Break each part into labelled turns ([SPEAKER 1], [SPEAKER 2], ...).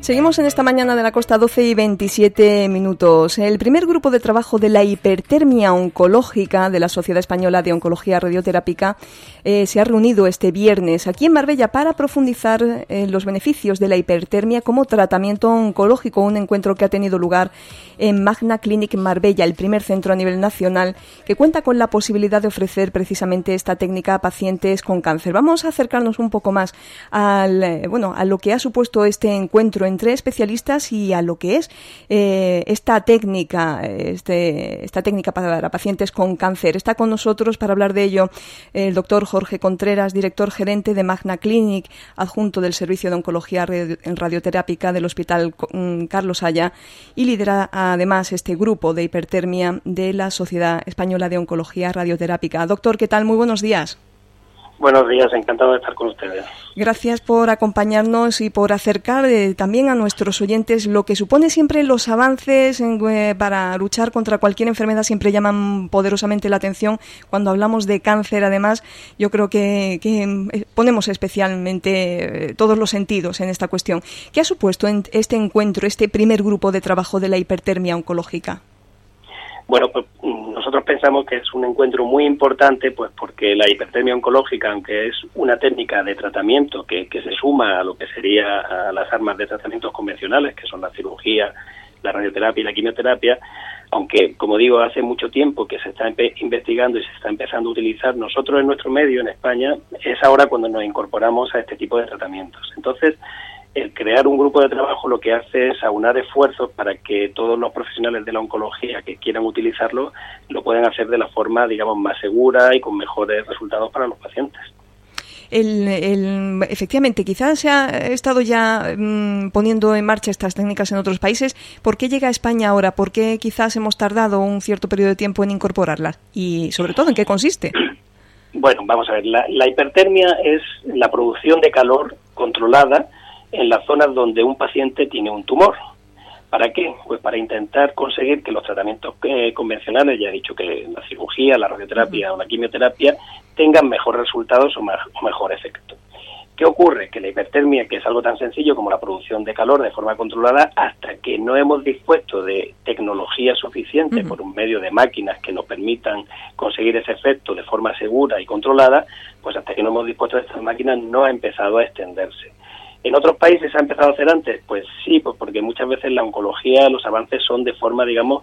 [SPEAKER 1] Seguimos en esta mañana de la costa, 12:27. El primer grupo de trabajo de la hipertermia oncológica de la Sociedad Española de Oncología Radioterápica se ha reunido este viernes aquí en Marbella para profundizar en los beneficios de la hipertermia como tratamiento oncológico, un encuentro que ha tenido lugar en Magna Clinic Marbella, el primer centro a nivel nacional que cuenta con la posibilidad de ofrecer precisamente esta técnica a pacientes con cáncer. Vamos a acercarnos un poco más a lo que ha supuesto este encuentro entre especialistas y a lo que es esta técnica para pacientes con cáncer. Está con nosotros para hablar de ello el doctor Jorge Contreras, director gerente de Magna Clinic, adjunto del Servicio de Oncología Radioterápica del Hospital Carlos Haya, y lidera además este grupo de hipertermia de la Sociedad Española de Oncología Radioterápica. Doctor, ¿qué tal? Muy buenos días.
[SPEAKER 2] Buenos días, encantado de estar con ustedes.
[SPEAKER 1] Gracias por acompañarnos y por acercar también a nuestros oyentes lo que supone siempre los avances para luchar contra cualquier enfermedad. Siempre llaman poderosamente la atención cuando hablamos de cáncer. Además, yo creo que ponemos especialmente todos los sentidos en esta cuestión. ¿Qué ha supuesto en este encuentro, este primer grupo de trabajo de la hipertermia oncológica?
[SPEAKER 2] Bueno, pues nosotros pensamos que es un encuentro muy importante, pues porque la hipertermia oncológica, aunque es una técnica de tratamiento que se suma a lo que sería a las armas de tratamientos convencionales, que son la cirugía, la radioterapia y la quimioterapia, aunque, como digo, hace mucho tiempo que se está investigando y se está empezando a utilizar, nosotros en nuestro medio, en España, es ahora cuando nos incorporamos a este tipo de tratamientos. Entonces, el crear un grupo de trabajo lo que hace es aunar esfuerzos para que todos los profesionales de la oncología que quieran utilizarlo lo puedan hacer de la forma, digamos, más segura y con mejores resultados para los pacientes.
[SPEAKER 1] Efectivamente, quizás se ha estado ya poniendo en marcha estas técnicas en otros países. ¿Por qué llega a España ahora? ¿Por qué quizás hemos tardado un cierto periodo de tiempo en incorporarlas? Y, sobre todo, ¿en qué consiste?
[SPEAKER 2] Bueno, vamos a ver. La hipertermia es la producción de calor controlada en las zonas donde un paciente tiene un tumor. ¿Para qué? Pues para intentar conseguir que los tratamientos convencionales, ya he dicho que la cirugía, la radioterapia o la quimioterapia, tengan mejores resultados o mejor efecto. ¿Qué ocurre? Que la hipertermia, que es algo tan sencillo como la producción de calor de forma controlada, hasta que no hemos dispuesto de tecnología suficiente por un medio de máquinas que nos permitan conseguir ese efecto de forma segura y controlada, pues hasta que no hemos dispuesto de estas máquinas no ha empezado a extenderse. ¿En otros países se ha empezado a hacer antes? Pues sí, pues porque muchas veces la oncología, los avances son de forma, digamos,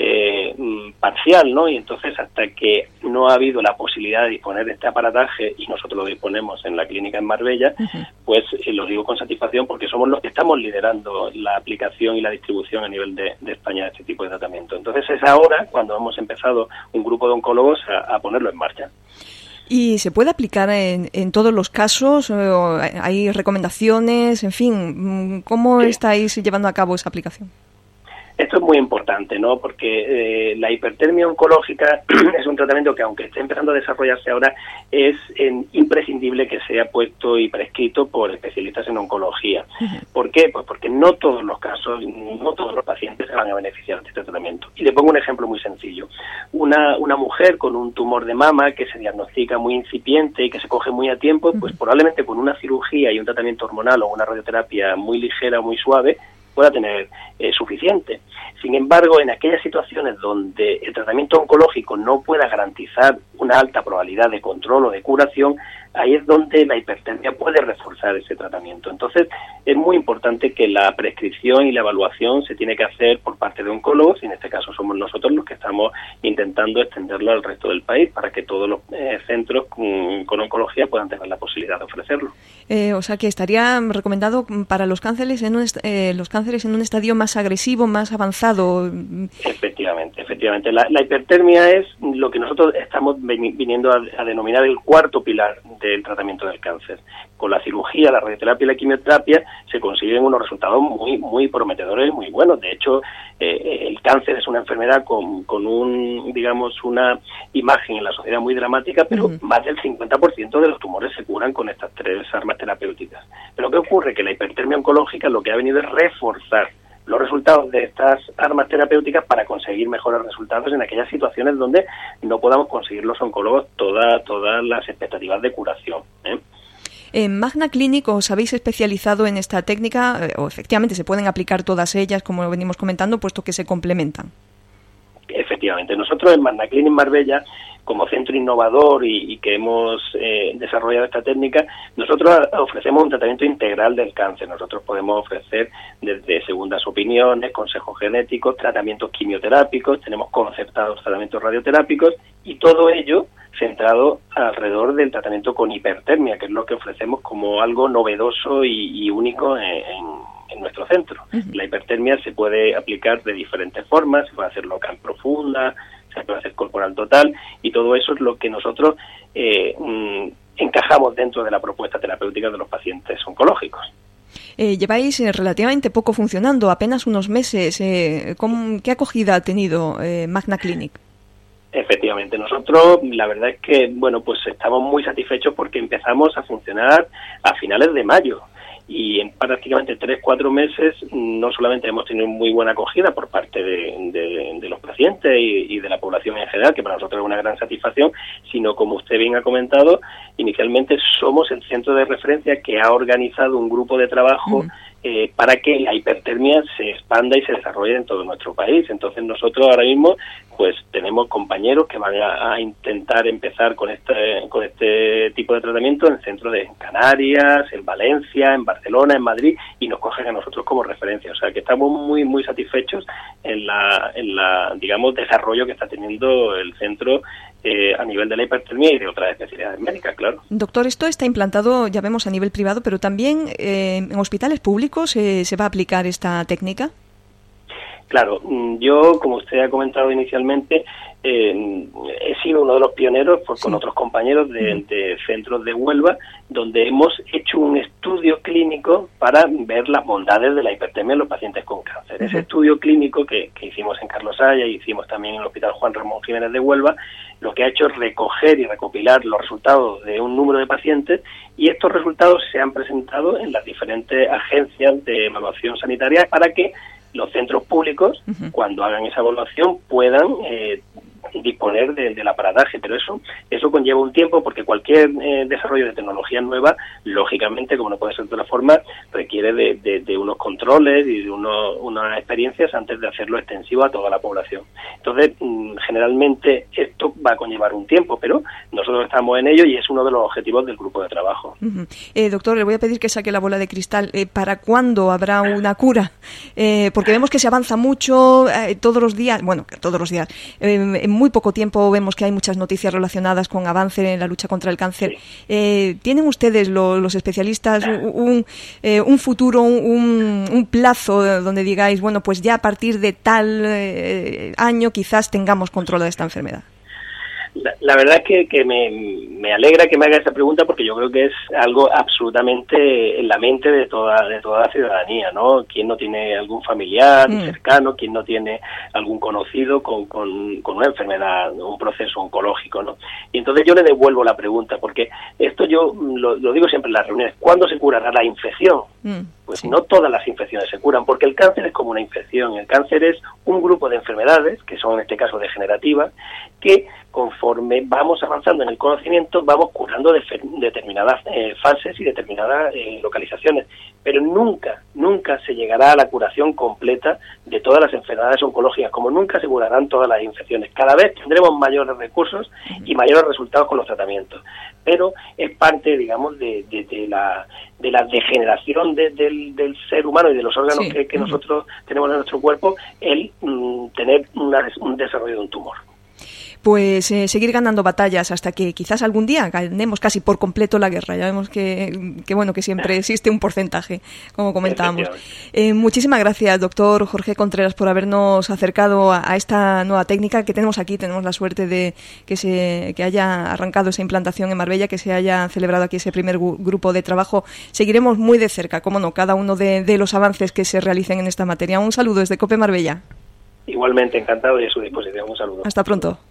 [SPEAKER 2] parcial, ¿no? Y entonces hasta que no ha habido la posibilidad de disponer de este aparataje, y nosotros lo disponemos en la clínica en Marbella, pues lo digo con satisfacción porque somos los que estamos liderando la aplicación y la distribución a nivel de España de este tipo de tratamiento. Entonces es ahora cuando hemos empezado un grupo de oncólogos a ponerlo en marcha.
[SPEAKER 1] ¿Y se puede aplicar en todos los casos? ¿Hay recomendaciones? En fin, ¿cómo estáis llevando a cabo esa aplicación?
[SPEAKER 2] Esto es muy importante, ¿no? Porque la hipertermia oncológica es un tratamiento que, aunque esté empezando a desarrollarse ahora, es imprescindible que sea puesto y prescrito por especialistas en oncología. ¿Por qué? Pues porque no todos los casos, no todos los pacientes se van a beneficiar de este tratamiento. Y le pongo un ejemplo muy sencillo. Una mujer con un tumor de mama que se diagnostica muy incipiente y que se coge muy a tiempo, pues probablemente con una cirugía y un tratamiento hormonal o una radioterapia muy ligera o muy suave, pueda tener suficiente. Sin embargo, en aquellas situaciones donde el tratamiento oncológico no pueda garantizar una alta probabilidad de control o de curación, ahí es donde la hipertermia puede reforzar ese tratamiento. Entonces, es muy importante que la prescripción y la evaluación se tiene que hacer por parte de oncólogos, y en este caso somos nosotros los que estamos intentando extenderlo al resto del país para que todos los centros con oncología puedan tener la posibilidad de ofrecerlo.
[SPEAKER 1] O sea que estaría recomendado para los cánceres en un estadio más agresivo, más avanzado.
[SPEAKER 2] Efectivamente. La hipertermia es lo que nosotros estamos viniendo a denominar el cuarto pilar del tratamiento del cáncer. Con la cirugía, la radioterapia y la quimioterapia se consiguen unos resultados muy prometedores y muy buenos. De hecho, el cáncer es una enfermedad con una imagen en la sociedad muy dramática, pero más del 50% de los tumores se curan con estas tres armas terapéuticas. Pero ¿qué ocurre? Que la hipertermia oncológica lo que ha venido es reforzar los resultados de estas armas terapéuticas para conseguir mejores resultados en aquellas situaciones donde no podamos conseguir los oncólogos todas las expectativas de curación,
[SPEAKER 1] En Magna Clinic os habéis especializado en esta técnica, o efectivamente se pueden aplicar todas ellas, como lo venimos comentando, puesto que se complementan.
[SPEAKER 2] Efectivamente, nosotros en Magna Clinic Marbella, como centro innovador y que hemos desarrollado esta técnica, nosotros ofrecemos un tratamiento integral del cáncer. Nosotros podemos ofrecer desde segundas opiniones, consejos genéticos, tratamientos quimioterápicos, tenemos concertados tratamientos radioterápicos y todo ello centrado alrededor del tratamiento con hipertermia, que es lo que ofrecemos como algo novedoso y único en nuestro centro. La hipertermia se puede aplicar de diferentes formas, se puede hacer local profunda, se puede hacer corporal total, y todo eso es lo que nosotros encajamos dentro de la propuesta terapéutica de los pacientes oncológicos.
[SPEAKER 1] Lleváis relativamente poco funcionando, apenas unos meses. ¿Qué acogida ha tenido Magna Clinic?
[SPEAKER 2] Efectivamente, nosotros la verdad es que, bueno, pues estamos muy satisfechos porque empezamos a funcionar a finales de mayo. Y en prácticamente 3-4 meses no solamente hemos tenido muy buena acogida por parte de los pacientes y de la población en general, que para nosotros es una gran satisfacción, sino, como usted bien ha comentado, inicialmente somos el centro de referencia que ha organizado un grupo de trabajo para que la hipertermia se expanda y se desarrolle en todo nuestro país. Entonces nosotros ahora mismo pues tenemos compañeros que van a intentar empezar con este tipo de tratamiento en centros de Canarias, en Valencia, en Barcelona, en Madrid, y nos cogen a nosotros como referencia. O sea que estamos muy muy satisfechos en la digamos desarrollo que está teniendo el centro a nivel de la hipertermia y de otras especialidades médicas, claro.
[SPEAKER 1] Doctor, esto está implantado, ya vemos, a nivel privado, pero también en hospitales públicos se va a aplicar esta técnica.
[SPEAKER 2] Claro, yo, como usted ha comentado inicialmente, he sido uno de los pioneros con otros compañeros de centros de Huelva, donde hemos hecho un estudio clínico para ver las bondades de la hipertermia en los pacientes con cáncer. Ese estudio clínico que hicimos en Carlos Haya y hicimos también en el Hospital Juan Ramón Jiménez de Huelva, lo que ha hecho es recoger y recopilar los resultados de un número de pacientes, y estos resultados se han presentado en las diferentes agencias de evaluación sanitaria para que los centros públicos, cuando hagan esa evaluación, puedan disponer del aparataje, pero eso conlleva un tiempo, porque cualquier desarrollo de tecnología nueva, lógicamente, como no puede ser de otra forma, requiere de unos controles y de unas experiencias antes de hacerlo extensivo a toda la población. Entonces, generalmente esto va a conllevar un tiempo, pero nosotros estamos en ello y es uno de los objetivos del grupo de trabajo.
[SPEAKER 1] Doctor, le voy a pedir que saque la bola de cristal. ¿Para cuándo habrá una cura? Porque vemos que se avanza mucho todos los días, en muy poco tiempo vemos que hay muchas noticias relacionadas con avance en la lucha contra el cáncer. ¿Tienen ustedes, los especialistas, un futuro, un plazo donde digáis, bueno, pues ya a partir de tal año quizás tengamos control de esta enfermedad?
[SPEAKER 2] La verdad es que me alegra que me haga esa pregunta, porque yo creo que es algo absolutamente en la mente de toda la ciudadanía, ¿no? ¿Quién no tiene algún familiar cercano? ¿Quién no tiene algún conocido con una enfermedad, un proceso oncológico, ¿no? Y entonces yo le devuelvo la pregunta, porque esto yo lo digo siempre en las reuniones: ¿cuándo se curará la infección? Pues no todas las infecciones se curan, porque el cáncer es como una infección. El cáncer es un grupo de enfermedades, que son en este caso degenerativas, que conforme vamos avanzando en el conocimiento vamos curando determinadas fases y determinadas localizaciones, pero nunca se llegará a la curación completa de todas las enfermedades oncológicas, como nunca se curarán todas las infecciones. Cada vez tendremos mayores recursos y mayores resultados con los tratamientos, pero es parte, digamos, de la degeneración del ser humano y de los órganos que nosotros tenemos en nuestro cuerpo, el tener un desarrollo de un tumor.
[SPEAKER 1] Pues seguir ganando batallas hasta que quizás algún día ganemos casi por completo la guerra. Ya vemos que siempre existe un porcentaje, como comentábamos. Muchísimas gracias, doctor Jorge Contreras, por habernos acercado a esta nueva técnica que tenemos aquí. Tenemos la suerte de que haya arrancado esa implantación en Marbella, que se haya celebrado aquí ese primer grupo de trabajo. Seguiremos muy de cerca, cómo no, cada uno de los avances que se realicen en esta materia. Un saludo desde COPE Marbella.
[SPEAKER 2] Igualmente, encantado y a su disposición. Un saludo.
[SPEAKER 1] Hasta pronto.